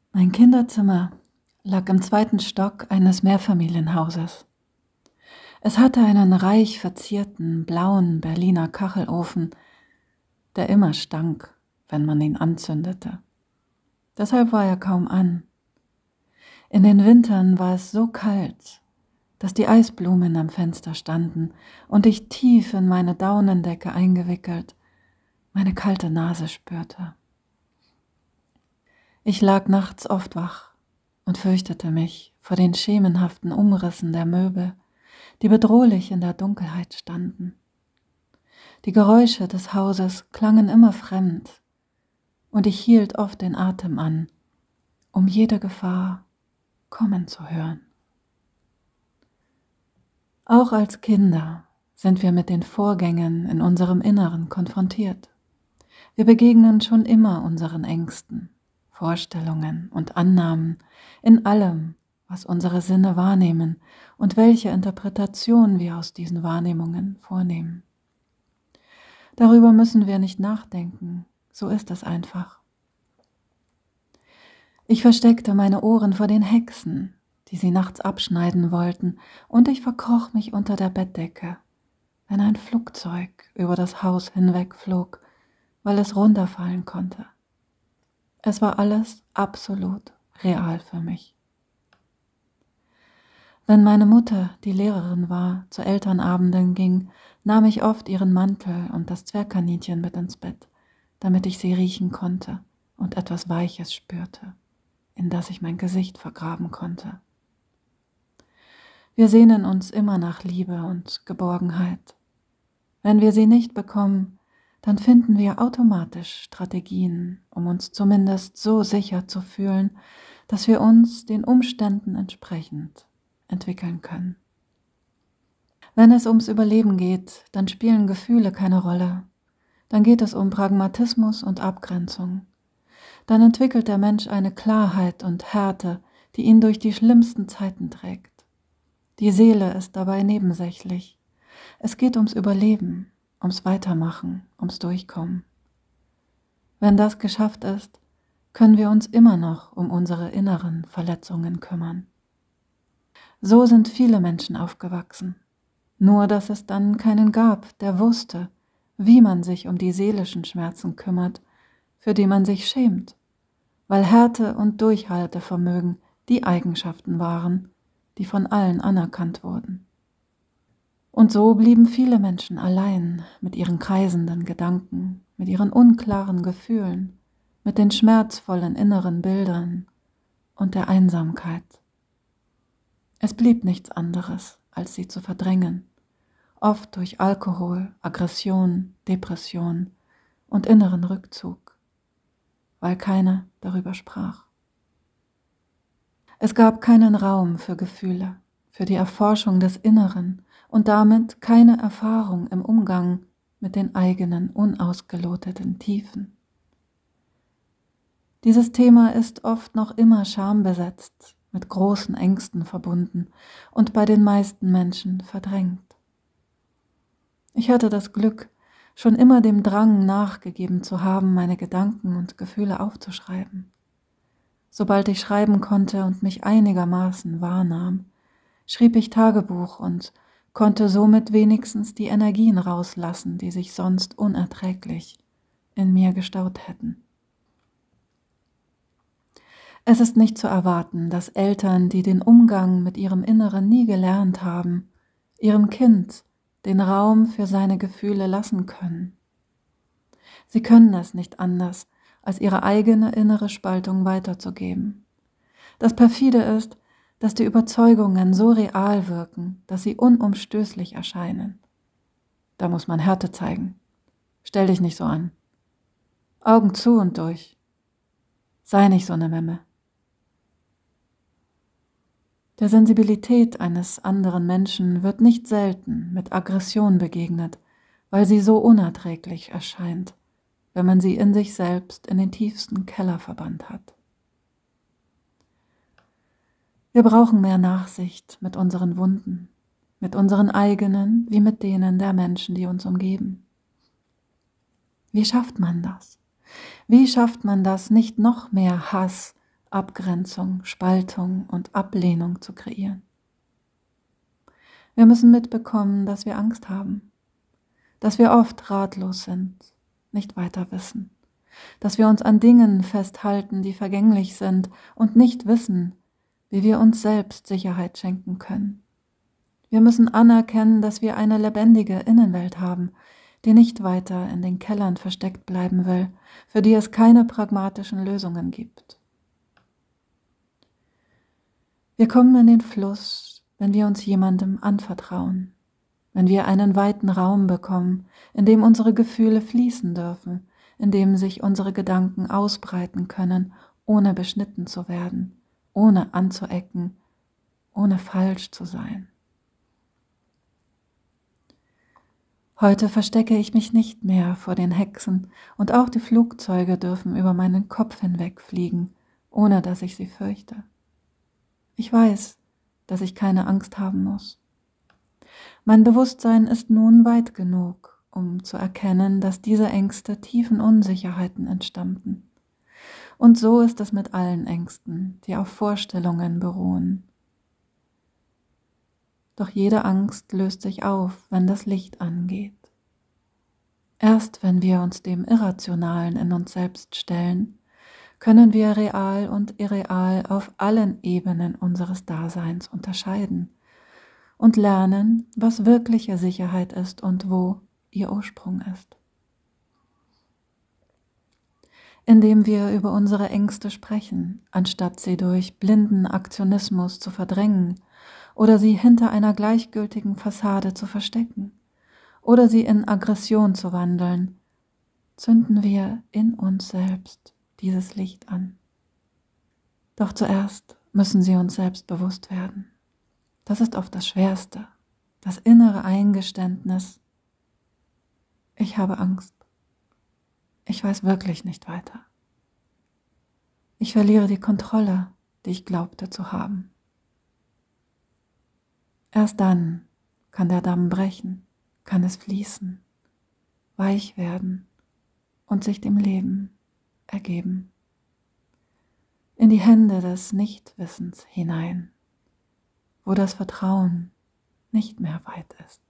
Mein Kinderzimmer lag im zweiten Stock eines Mehrfamilienhauses. Es hatte einen reich verzierten blauen Berliner Kachelofen, der immer stank, wenn man ihn anzündete. Deshalb war er kaum an. In den Wintern war es so kalt, dass die Eisblumen am Fenster standen und ich tief in meine Daunendecke eingewickelt meine kalte Nase spürte. Ich lag nachts oft wach und fürchtete mich vor den schemenhaften Umrissen der Möbel, die bedrohlich in der Dunkelheit standen. Die Geräusche des Hauses klangen immer fremd, und ich hielt oft den Atem an, um jede Gefahr kommen zu hören. Auch als Kinder sind wir mit den Vorgängen in unserem Inneren konfrontiert. Wir begegnen schon immer unseren Ängsten, Vorstellungen und Annahmen in allem, was unsere Sinne wahrnehmen und welche Interpretation wir aus diesen Wahrnehmungen vornehmen. Darüber müssen wir nicht nachdenken, so ist es einfach. Ich versteckte meine Ohren vor den Hexen, die sie nachts abschneiden wollten, und ich verkroch mich unter der Bettdecke, wenn ein Flugzeug über das Haus hinwegflog, weil es runterfallen konnte. Es war alles absolut real für mich. Wenn meine Mutter, die Lehrerin war, zu Elternabenden ging, nahm ich oft ihren Mantel und das Zwergkaninchen mit ins Bett, damit ich sie riechen konnte und etwas Weiches spürte, in das ich mein Gesicht vergraben konnte. Wir sehnen uns immer nach Liebe und Geborgenheit. Wenn wir sie nicht bekommen, dann finden wir automatisch Strategien, um uns zumindest so sicher zu fühlen, dass wir uns den Umständen entsprechend entwickeln können. Wenn es ums Überleben geht, dann spielen Gefühle keine Rolle. Dann geht es um Pragmatismus und Abgrenzung. Dann entwickelt der Mensch eine Klarheit und Härte, die ihn durch die schlimmsten Zeiten trägt. Die Seele ist dabei nebensächlich. Es geht ums Überleben, ums Weitermachen, ums Durchkommen. Wenn das geschafft ist, können wir uns immer noch um unsere inneren Verletzungen kümmern. So sind viele Menschen aufgewachsen, nur dass es dann keinen gab, der wusste, wie man sich um die seelischen Schmerzen kümmert, für die man sich schämt, weil Härte und Durchhaltevermögen die Eigenschaften waren, die von allen anerkannt wurden. Und so blieben viele Menschen allein mit ihren kreisenden Gedanken, mit ihren unklaren Gefühlen, mit den schmerzvollen inneren Bildern und der Einsamkeit. Es blieb nichts anderes, als sie zu verdrängen, oft durch Alkohol, Aggression, Depression und inneren Rückzug, weil keiner darüber sprach. Es gab keinen Raum für Gefühle, für die Erforschung des Inneren und damit keine Erfahrung im Umgang mit den eigenen unausgeloteten Tiefen. Dieses Thema ist oft noch immer schambesetzt, mit großen Ängsten verbunden und bei den meisten Menschen verdrängt. Ich hatte das Glück, schon immer dem Drang nachgegeben zu haben, meine Gedanken und Gefühle aufzuschreiben. Sobald ich schreiben konnte und mich einigermaßen wahrnahm, schrieb ich Tagebuch und konnte somit wenigstens die Energien rauslassen, die sich sonst unerträglich in mir gestaut hätten. Es ist nicht zu erwarten, dass Eltern, die den Umgang mit ihrem Inneren nie gelernt haben, ihrem Kind den Raum für seine Gefühle lassen können. Sie können es nicht anders, als ihre eigene innere Spaltung weiterzugeben. Das perfide ist, dass die Überzeugungen so real wirken, dass sie unumstößlich erscheinen. Da muss man Härte zeigen. Stell dich nicht so an. Augen zu und durch. Sei nicht so eine Memme. Der Sensibilität eines anderen Menschen wird nicht selten mit Aggression begegnet, weil sie so unerträglich erscheint, wenn man sie in sich selbst in den tiefsten Keller verbannt hat. Wir brauchen mehr Nachsicht mit unseren Wunden, mit unseren eigenen wie mit denen der Menschen, die uns umgeben. Wie schafft man das? Wie schafft man das, nicht noch mehr Hass Abgrenzung, Spaltung und Ablehnung zu kreieren. Wir müssen mitbekommen, dass wir Angst haben, dass wir oft ratlos sind, nicht weiter wissen, dass wir uns an Dingen festhalten, die vergänglich sind und nicht wissen, wie wir uns selbst Sicherheit schenken können. Wir müssen anerkennen, dass wir eine lebendige Innenwelt haben, die nicht weiter in den Kellern versteckt bleiben will, für die es keine pragmatischen Lösungen gibt. Wir kommen in den Fluss, wenn wir uns jemandem anvertrauen, wenn wir einen weiten Raum bekommen, in dem unsere Gefühle fließen dürfen, in dem sich unsere Gedanken ausbreiten können, ohne beschnitten zu werden, ohne anzuecken, ohne falsch zu sein. Heute verstecke ich mich nicht mehr vor den Hexen und auch die Flugzeuge dürfen über meinen Kopf hinweg fliegen, ohne dass ich sie fürchte. Ich weiß, dass ich keine Angst haben muss. Mein Bewusstsein ist nun weit genug, um zu erkennen, dass diese Ängste tiefen Unsicherheiten entstammten. Und so ist es mit allen Ängsten, die auf Vorstellungen beruhen. Doch jede Angst löst sich auf, wenn das Licht angeht. Erst wenn wir uns dem Irrationalen in uns selbst stellen, können wir real und irreal auf allen Ebenen unseres Daseins unterscheiden und lernen, was wirkliche Sicherheit ist und wo ihr Ursprung ist. Indem wir über unsere Ängste sprechen, anstatt sie durch blinden Aktionismus zu verdrängen oder sie hinter einer gleichgültigen Fassade zu verstecken oder sie in Aggression zu wandeln, zünden wir in uns selbst dieses Licht an. Doch zuerst müssen sie uns selbst bewusst werden. Das ist oft das Schwerste, das innere Eingeständnis: Ich habe Angst. Ich weiß wirklich nicht weiter. Ich verliere die Kontrolle, die ich glaubte zu haben. Erst dann kann der Damm brechen, kann es fließen, weich werden und sich dem Leben ergeben. In die Hände des Nichtwissens hinein, wo das Vertrauen nicht mehr weit ist.